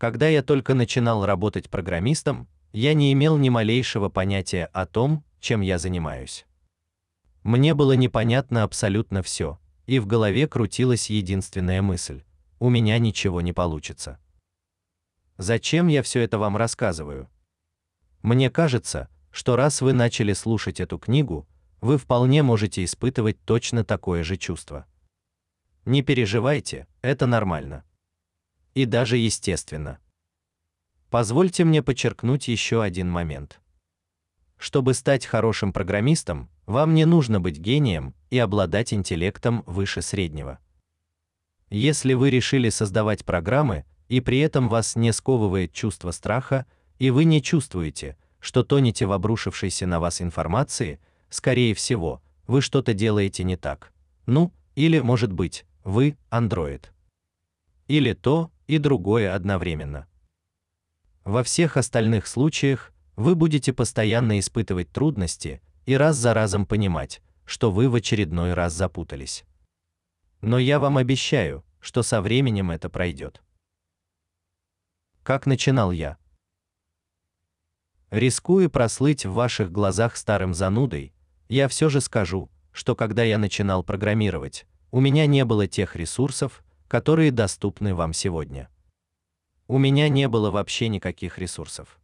Когда я только начинал работать программистом, я не имел ни малейшего понятия о том, чем я занимаюсь. Мне было непонятно абсолютно все, и в голове крутилась единственная мысль: у меня ничего не получится. Зачем я все это вам рассказываю? Мне кажется, что раз вы начали слушать эту книгу, вы вполне можете испытывать точно такое же чувство. Не переживайте, это нормально. И даже естественно. Позвольте мне подчеркнуть еще один момент. Чтобы стать хорошим программистом, вам не нужно быть гением и обладать интеллектом выше среднего. Если вы решили создавать программы, и при этом вас не сковывает чувство страха, и вы не чувствуете, что тонете в обрушившейся на вас информации, скорее всего, вы что-то делаете не так. Ну, или, может быть, вы андроид. Или то и другое одновременно. Во всех остальных случаях вы будете постоянно испытывать трудности и раз за разом понимать, что вы в очередной раз запутались. Но я вам обещаю, что со временем это пройдет. Как начинал я? Рискуя прослыть в ваших глазах старым занудой, я все же скажу, что когда я начинал программировать, у меня не было тех ресурсов, которые доступны вам сегодня. У меня не было вообще никаких ресурсов.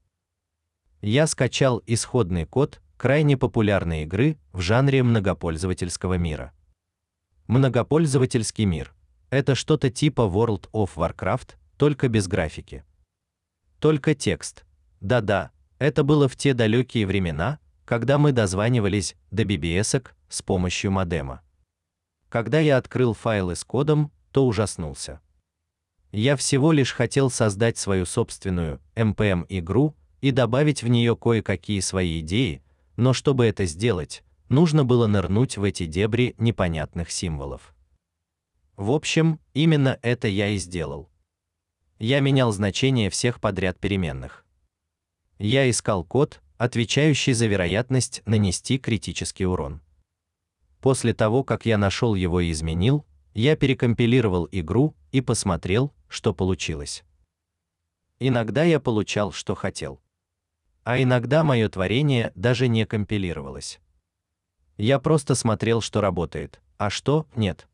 Я скачал исходный код крайне популярной игры в жанре многопользовательского мира. Многопользовательский мир — это что-то типа World of Warcraft, только без графики. Только текст. Да-да, это было в те далекие времена, когда мы дозванивались до BBS-ок с помощью модема. Когда я открыл файлы с кодом, то ужаснулся. Я всего лишь хотел создать свою собственную NPM-игру и добавить в нее кое-какие свои идеи, но чтобы это сделать, нужно было нырнуть в эти дебри непонятных символов. В общем, именно это я и сделал. Я менял значения всех подряд переменных. Я искал код, отвечающий за вероятность нанести критический урон. После того, как я нашел его и изменил, я перекомпилировал игру и посмотрел, что получилось. Иногда я получал, что хотел. А иногда мое творение даже не компилировалось. Я просто смотрел, что работает, а что нет.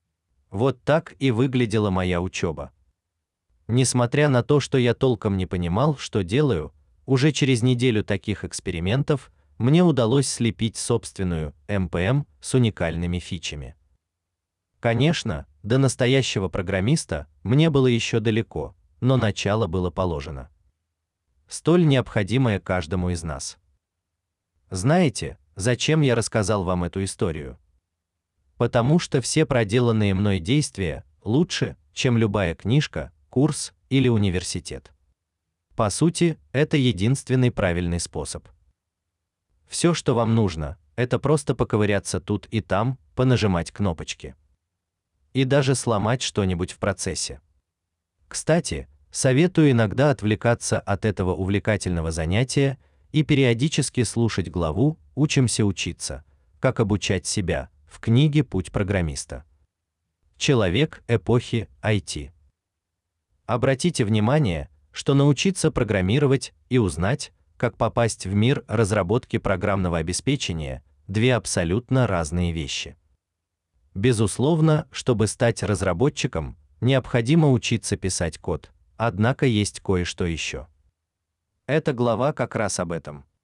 Вот так и выглядела моя учеба. Несмотря на то, что я толком не понимал, что делаю, уже через неделю таких экспериментов мне удалось слепить собственную NPM с уникальными фичами. Конечно, до настоящего программиста мне было еще далеко, но начало было положено. Столь необходимое каждому из нас. Знаете, зачем я рассказал вам эту историю? Потому что все проделанные мной действия лучше, чем любая книжка, курс или университет. По сути, это единственный правильный способ. Все, что вам нужно, это просто поковыряться тут и там, понажимать кнопочки. И даже сломать что-нибудь в процессе. Кстати, советую иногда отвлекаться от этого увлекательного занятия и периодически слушать главу «Учимся учиться. Как обучать себя» в книге «Путь программиста». Человек эпохи IT. Обратите внимание, что научиться программировать и узнать, как попасть в мир разработки программного обеспечения – две абсолютно разные вещи. Безусловно, чтобы стать разработчиком, необходимо учиться писать код, однако есть кое-что еще. Эта глава как раз об этом.